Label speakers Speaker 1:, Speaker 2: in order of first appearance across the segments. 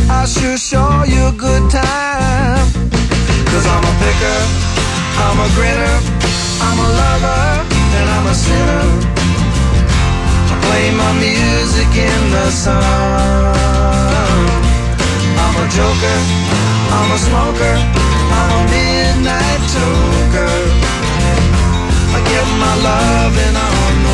Speaker 1: I sure show you a good time. 'Cause I'm a picker, I'm a grinner, I'm a lover, and I'm a sinner. I play my music in the sun. I'm a joker, I'm a smoker, I'm a midnight toker. I get my loving on the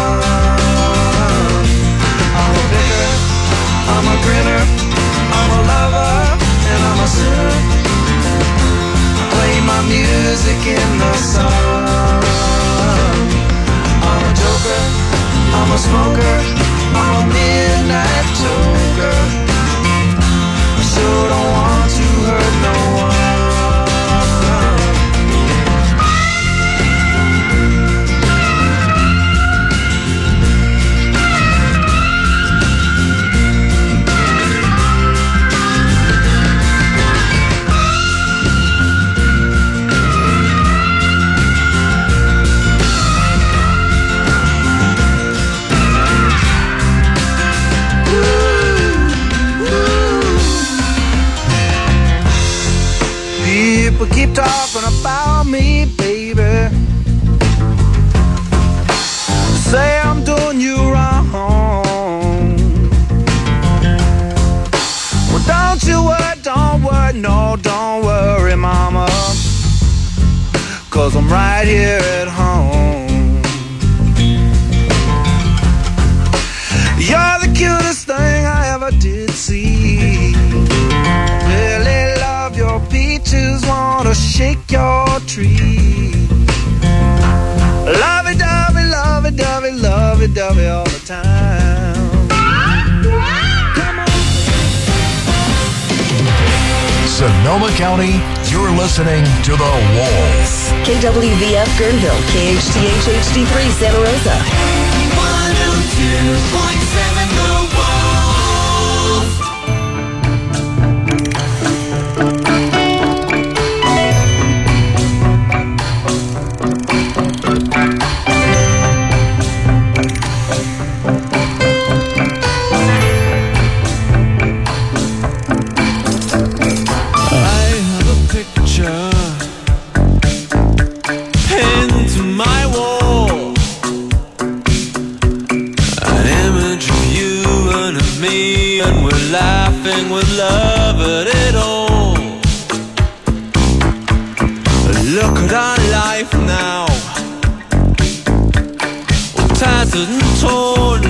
Speaker 1: run. I'm a picker, I'm a grinner, I'm a lover, and I'm a sinner. I play my music in the sun. I'm a joker, I'm a smoker, I'm a midnight toker. I sure don't want to hurt no one. People keep talking about me, baby. Say I'm doing you wrong. Well, don't you worry, no, don't worry, mama. 'Cause I'm right here at home. You're the cutest thing I ever did see. Really love your peaches, wanna shake your tree. Lovey-dovey, lovey-dovey, lovey-dovey all the time. Come on.
Speaker 2: Sonoma County, you're listening to The Wolf.
Speaker 3: KWVF Guerneville, KHTH HD3 Santa Rosa.
Speaker 4: 102.7 The Wolf.
Speaker 5: With love at it all. Look at our life now, all tattered and torn.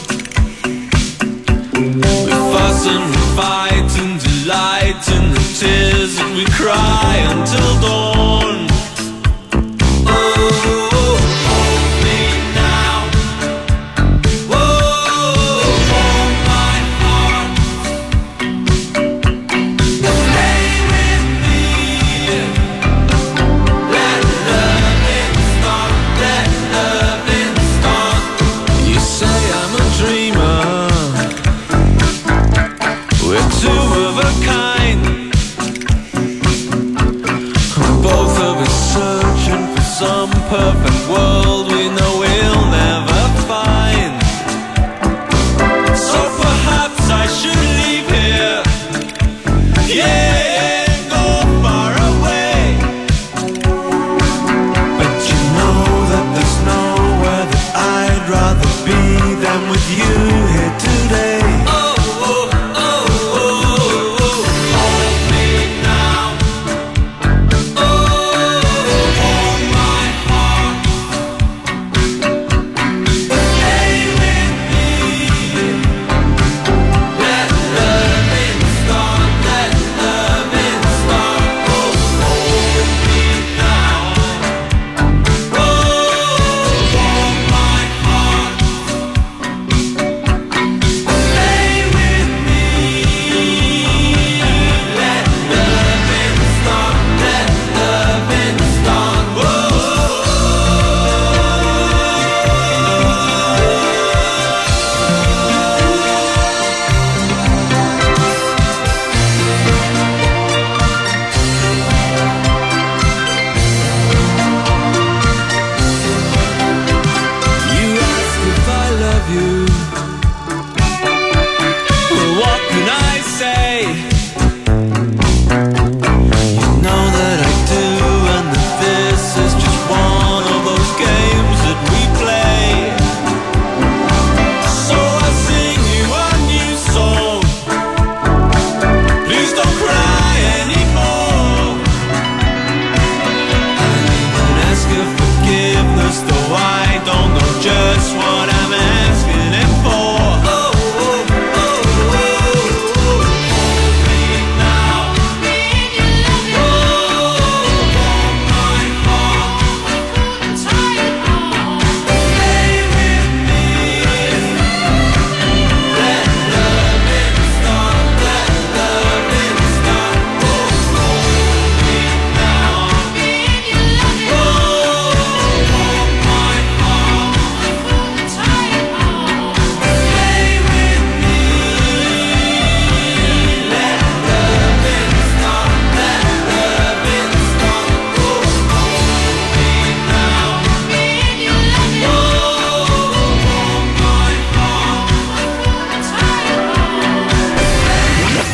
Speaker 5: We fuss and we fight and delight in the tears that we cry until dawn. Perfect world we know we'll never find. So perhaps I should leave here, yeah, and go far away. But you know that there's nowhere that I'd rather be than with you here today.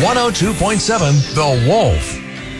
Speaker 2: 102.7 The Wolf.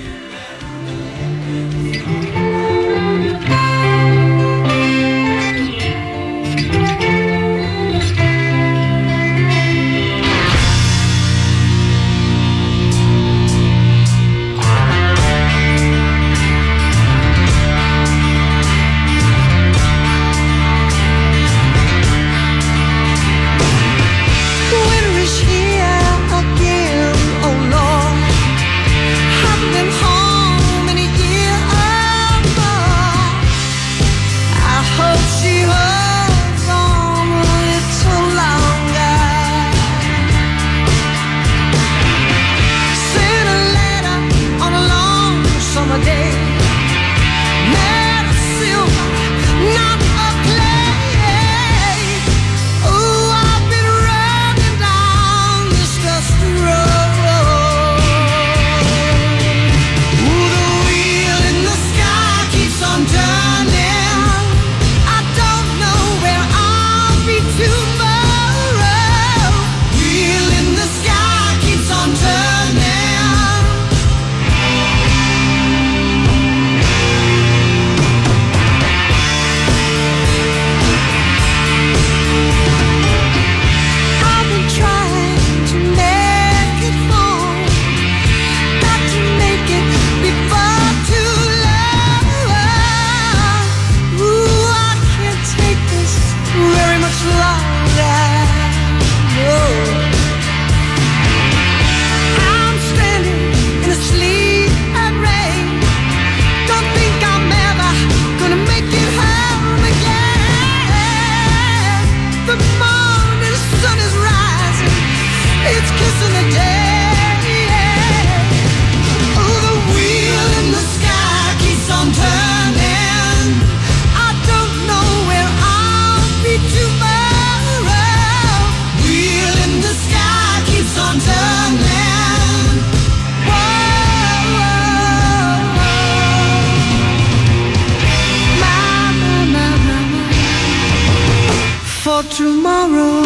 Speaker 1: Tomorrow.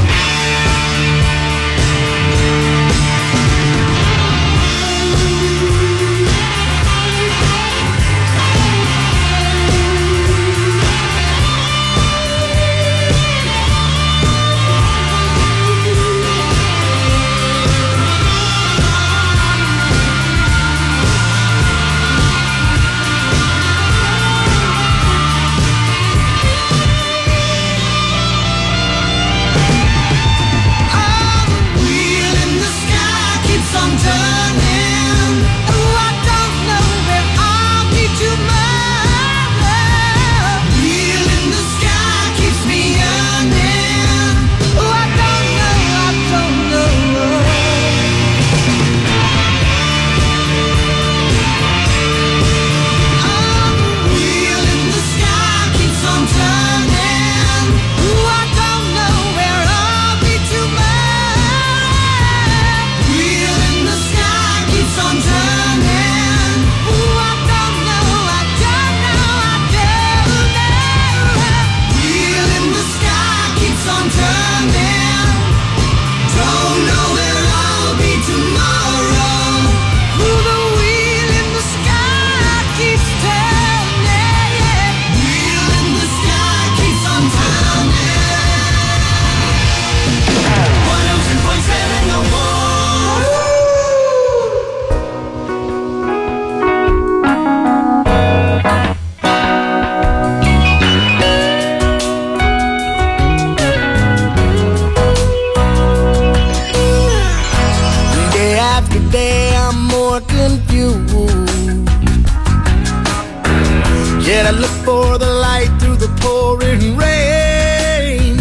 Speaker 1: Yet I look for the light through the pouring rain.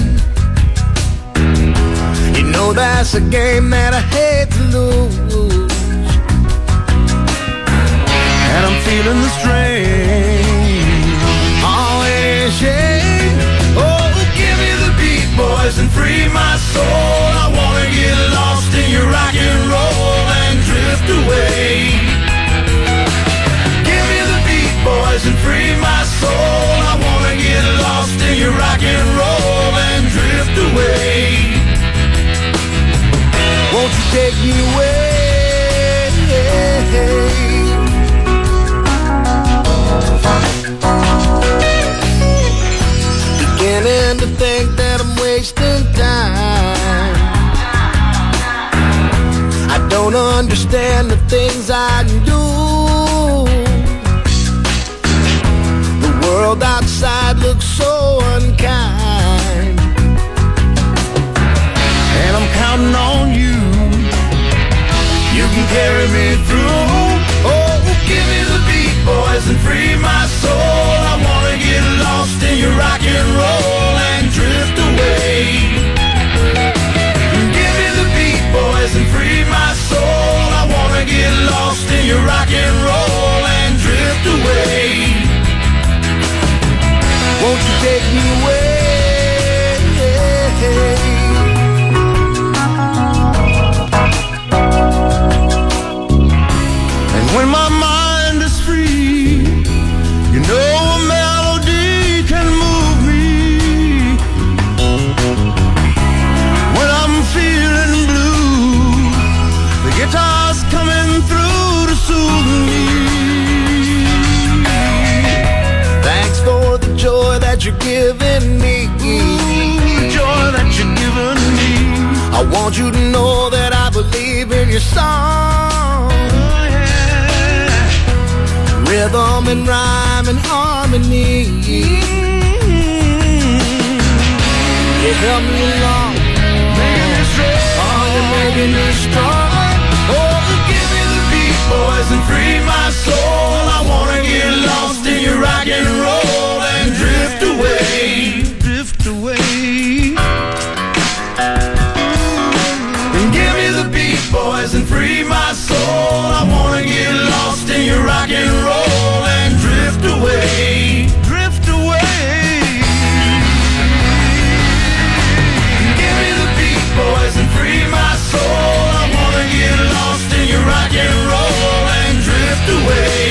Speaker 1: You know that's a game that I hate to lose, and I'm feeling the strain. Oh, it is shame. Oh, give me the beat, boys, and free my soul. I wanna get lost in your rock and roll and drift away. Boys, and free my soul. I wanna get lost in your rock and roll and drift away. Won't you take understand the things I do. The world outside looks so unkind, and I'm counting on you. You can carry me through. Oh, give me the beat, boys, and free my soul. I wanna get lost in your rock and roll and drift away. Give me the beat, boys, and free my soul. I wanna get lost in your rock and roll and drift away. Won't you take me away? And when my mind is free, you know a melody can move me. When I'm feeling blue, the guitar's coming through to soothe me. Thanks for the joy that you're giving me. The joy that you're giving me. I want you to know that I believe in your song. Rhythm and rhyme and harmony. You help me along, making me strong. Oh, you're making me strong. Oh, give me the beat, boys, and free my soul. I wanna get lost in your rock and roll and drift away, drift away. And give me the beat, boys, and free my soul. I wanna get lost in your rock and roll and drift away, drift away. Give me the beat, boys, and free my soul. I wanna get lost in your rock and roll and drift away.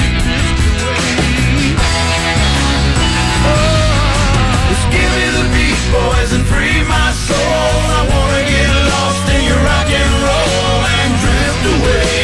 Speaker 1: Just give me the beat, boys, and free my soul. I wanna get lost in your rock and roll and drift away.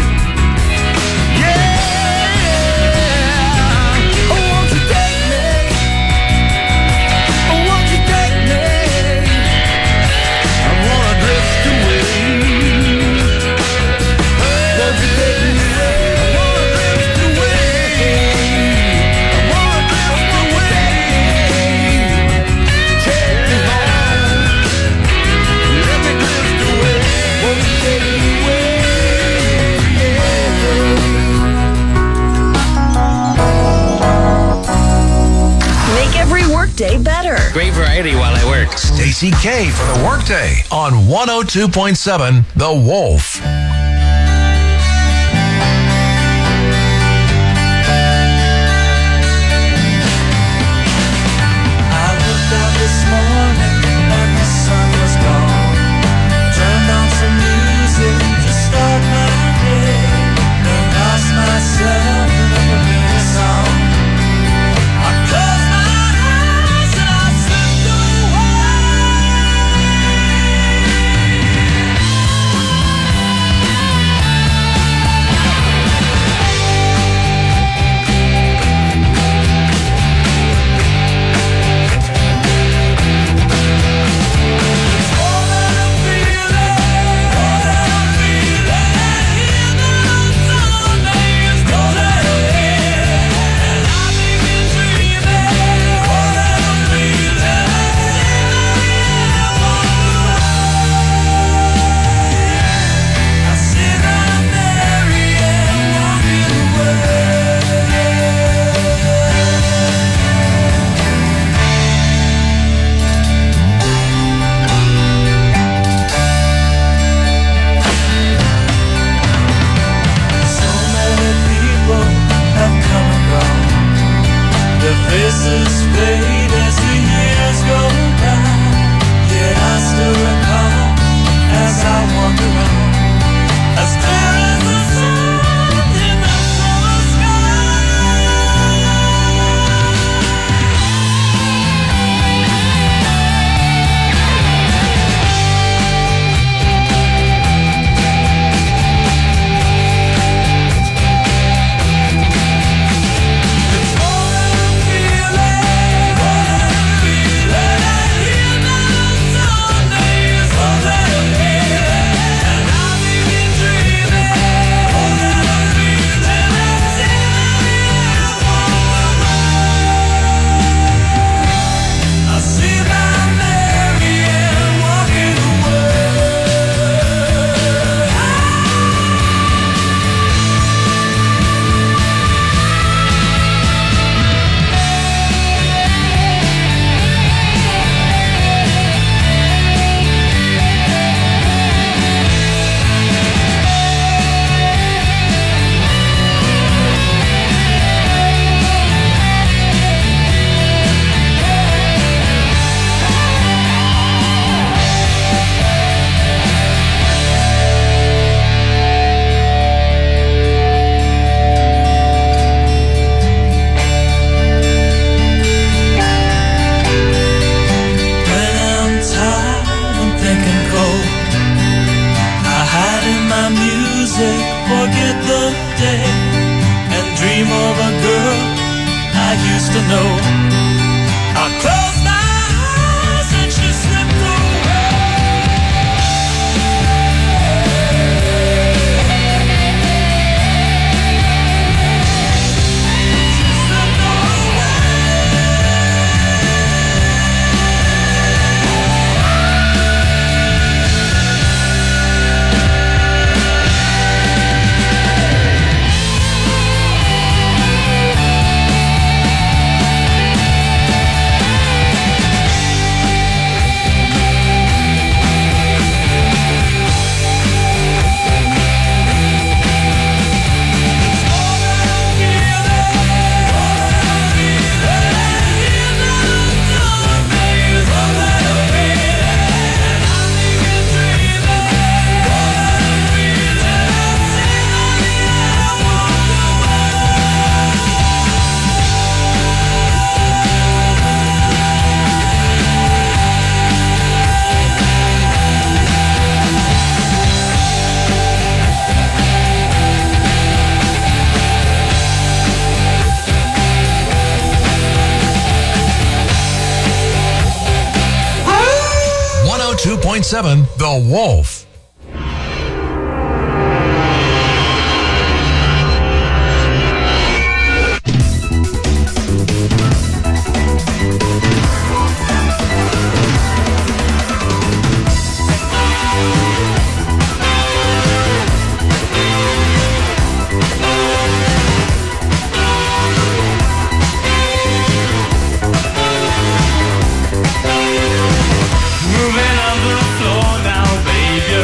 Speaker 3: Day better.
Speaker 4: Great variety while I work.
Speaker 2: Stacy K for the Workday on 102.7 The Wolf.
Speaker 5: I woke up this morning and the sun was gone. Turned on some music to start my day. Then lost myself in a familiar song. I closed my eyes and I slipped away. music, forget the day, and dream of a girl I used to know. I close my eyes and she slipped away. She slipped away.
Speaker 2: The Wolf.
Speaker 5: Moving on the floor now, baby.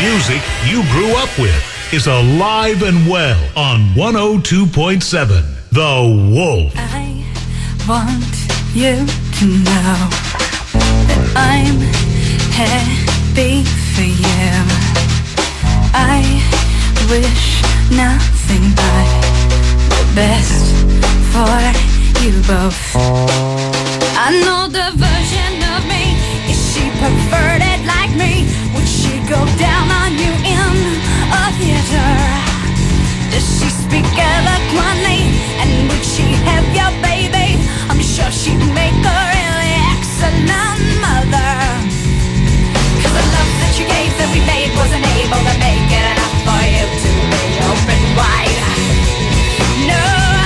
Speaker 2: music you grew up with is alive and well on 102.7 The Wolf.
Speaker 5: I want you to know that I'm happy for you. I wish nothing but the best for you both. I know the version of me, is she perverted like me? Would she go down on you in a theater? Does she speak eloquently? And would she have your baby? I'm sure she'd make a really excellent mother. Cause the love that you gave that we made wasn't able to make it enough for you to be open wide. No.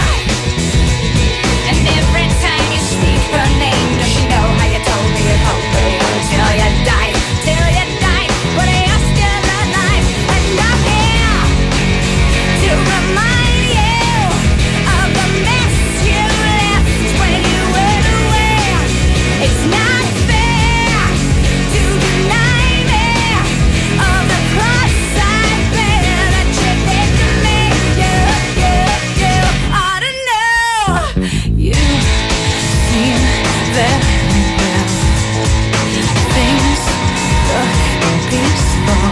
Speaker 5: And every time you speak her name, does she know how you told me you'd hold me until you died? Till you died, but you're still alive. And I'm here to remind you of the mess you left when you went away. It's not fair to deny me of the cross I bear that you did to me. You ought to know. You seem very well. Things look peaceful.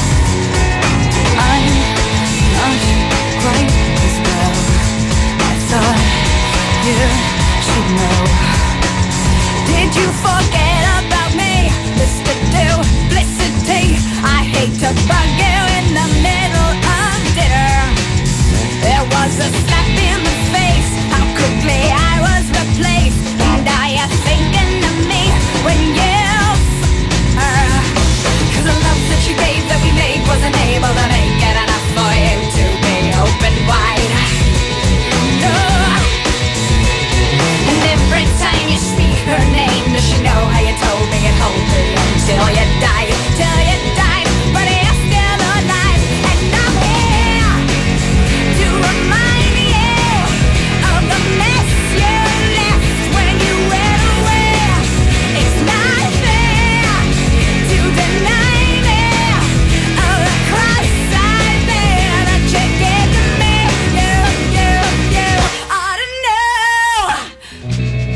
Speaker 5: I'm not quite as well. I thought you should know. Did you forget about me, Mr. Duplicity? I hate to bug you in the middle of dinner. There was a slap in the face, how quickly I was replaced. And are you thinking of me when you cause the love that you gave that we made wasn't able to make it enough for you to be open wide. No. And every time you speak her name, does she know how you told me you'd hold me until you died? Till you died, but you're still alive. And I'm here to remind you of the mess you left when you went away. It's not fair to deny me of the cross I bear that you gave to me. You ought to know.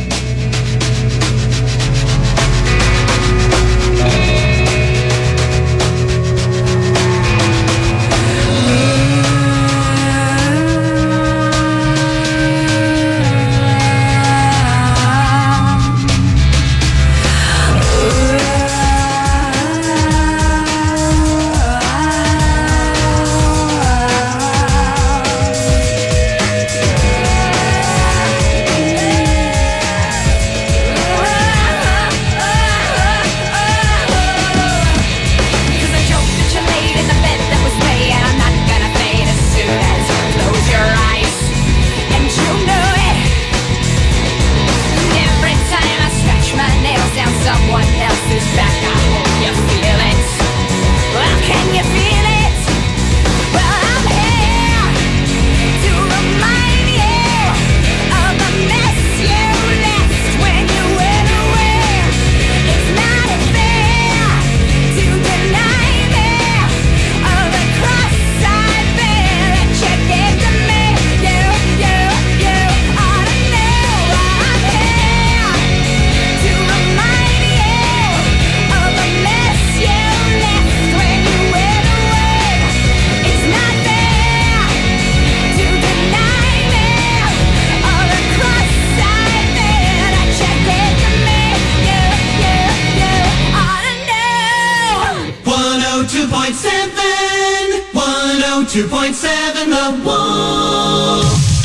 Speaker 5: Cause the joke that you laid in the bed that was made, and I'm not gonna fade as soon as you close your eyes. And you know it. And every time I scratch my nails down someone else's back, I hope you feel it. Well, can you feel it? Well, I'm here to remind you of the mess you left when you went away. It's not fair to deny me of the cross I bear that you gave to me. You ought to know. I'm here to remind you of the mess you left when you went away. It's not fair to deny me of the cross I bear that you gave to me. You ought to know.
Speaker 4: 102.7 The Wolf.